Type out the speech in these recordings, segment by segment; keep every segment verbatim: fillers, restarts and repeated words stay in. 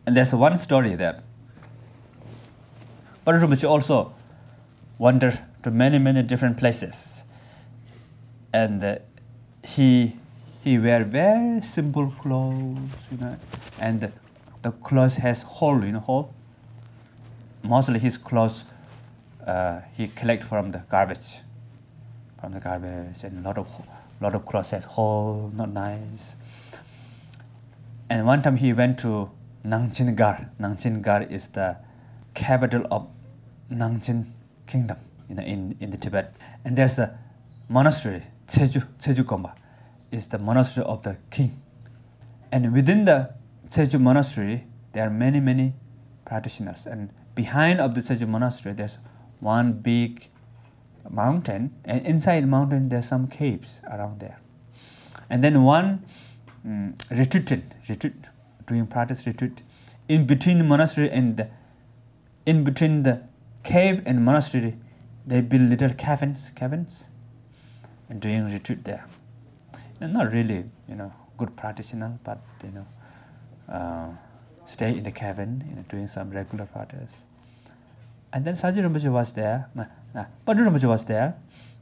And there's one story that Padre Rinpoche also wandered to many, many different places. And uh, he he wear very simple clothes, you know, and the, the clothes has hole, you know, hole. Mostly his clothes uh, he collect from the garbage, from the garbage, and a lot of lot of clothes has hole, not nice. And one time he went to Nangchen Gar. Nangchen Gar is the capital of Nangchen Kingdom, you know, in, in the Tibet. And there's a monastery, Cheju, Cheju Komba, is the monastery of the king. And within the Cheju monastery, there are many, many practitioners. And behind of the Cheju monastery, there's one big mountain, and inside the mountain, there's some caves around there. And then one um, retreat, retreat, doing practice retreat, in between the monastery and the, in between the cave and monastery, they build little cabins, cabins, and doing retreat there. And not really, you know, good practitioner, but you know, uh, stay in the cabin, you know, doing some regular practice. And then Saji Rinpoche was there, uh, Padre Rinpoche was there.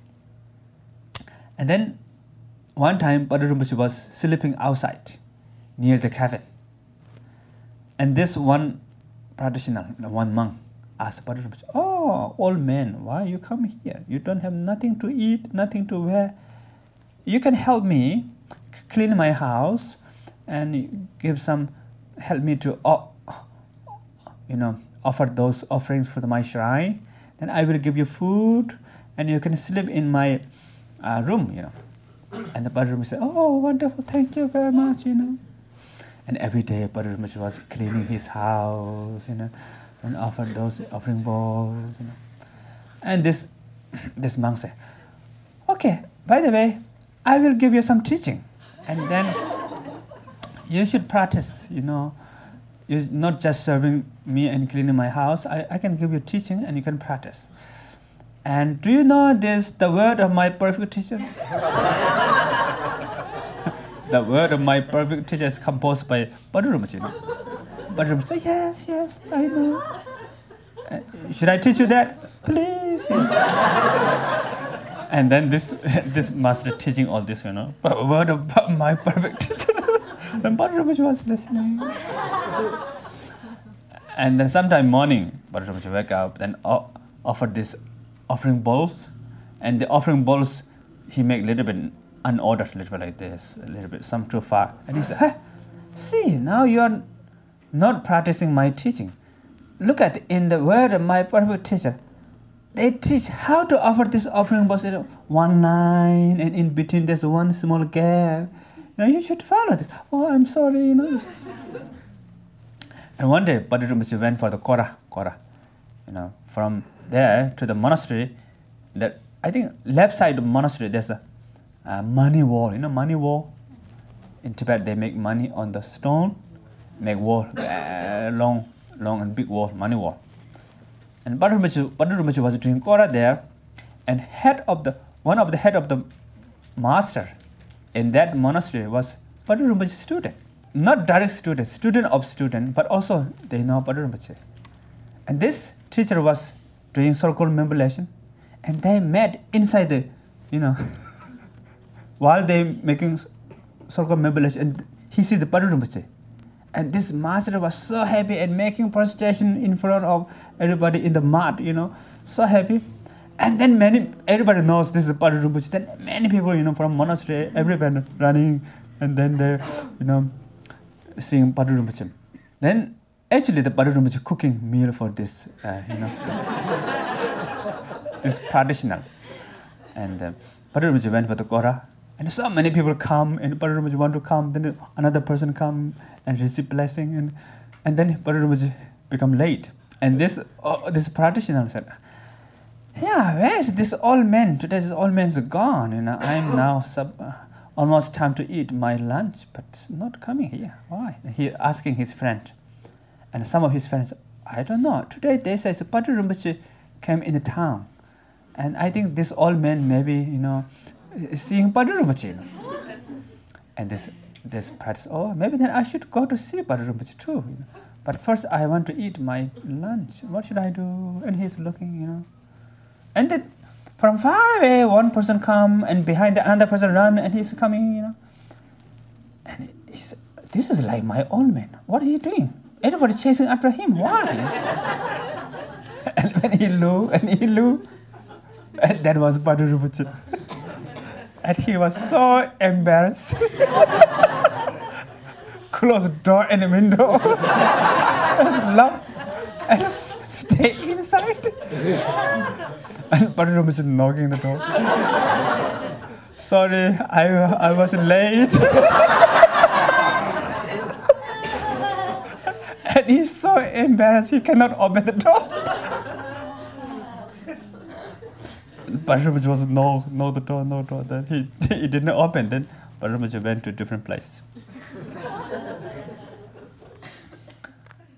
And then one time Padre Rinpoche was sleeping outside near the cabin. And this one practitioner, one monk, asked Padre Rinpoche, "Oh, old man, why you come here? You don't have nothing to eat, nothing to wear. You can help me clean my house and give some, help me to, uh, you know, offer those offerings for my shrine. Then I will give you food, and you can sleep in my uh, room, you know." And the Padre Rinpoche said, "Oh, wonderful, thank you very much, you know." And every day Padre Rinpoche was cleaning his house, you know, and offered those offering bowls, you know. And this this monk said, "Okay, by the way, I will give you some teaching, and then you should practice, you know. You're not just serving me and cleaning my house. I, I can give you teaching and you can practice. And do you know this, the word of my perfect teacher?" The word of my perfect teacher is composed by Padre Rinpoche, you know. Padre Rinpoche said, "Yes, yes, I know. Uh, should I teach you that? Please." You know. And then this this master teaching all this, you know, word of my perfect teacher. And Padre Rinpoche was listening. And then sometime morning, Padre Rinpoche wake up, then o- offer this offering bowls. And the offering bowls, he make a little bit unordered, a little bit like this, a little bit, some too far. And he said, "Hey, see, now you are not practicing my teaching. Look at in the word of my perfect teacher. They teach how to offer this offering bowls in one line, and in between there's one small gap. You know, you should follow this." "Oh, I'm sorry, you know." And one day, Padre Rinpoche went for the Kora, Kora, you know, from there to the monastery. That I think left side of the monastery there's a, a money wall, you know, money wall. In Tibet, they make money on the stone, make wall, uh, long, long and big wall, money wall. And Padre Rinpoche, Padre Rinpoche was doing Kora there, and head of the one of the head of the master in that monastery was Padre Rinpoche's student. Not direct student, student of student, but also they know Padre Rinpoche. And this teacher was doing circle membulation, and they met inside the, you know, while they making circle membulation, and he see the Padre Rinpoche. And this master was so happy and making prostration in front of everybody in the mud, you know, so happy. And then many, everybody knows this is Padre Rinpoche. Then many people, you know, from monastery, everybody running, and then they, you know, seeing Padre Rinpoche. Then actually the Padre Rinpoche cooking meal for this, uh, you know, this practitioner. And uh, Padre Rinpoche went for the Kora, and so many people come, and Padre Rinpoche want to come, then another person come and receive blessing, and and then Padre Rinpoche become late. And this uh, this practitioner said, "Yeah, where is this old man? Today this old man is gone, you know, I'm now sub, uh, almost time to eat my lunch, but it's not coming here. Why?" And he asking his friend. And some of his friends, "I don't know. Today they say Padre Rinpoche came in the town. And I think this old man maybe, you know, is seeing Padre Rinpoche." You know. And this this practice, "Oh, maybe then I should go to see Padre Rinpoche too." You know. But first I want to eat my lunch. What should I do? And he's looking, you know. And then from far away, one person come, and behind the another person run, and he's coming, you know. And he's, this is like my old man. What are you doing? Everybody chasing after him. Why? And when he looked, and he looked, and that was Padma Rinpoche. And he was so embarrassed. Close the door and the window. And lock, and s- stay inside. And Padma Rinpoche knocking the door. Sorry, I, I was late. And he's so embarrassed, he cannot open the door. Padma Rinpoche was no, no the door, no door. Then he, he didn't open. Then Padma Rinpoche went to a different place.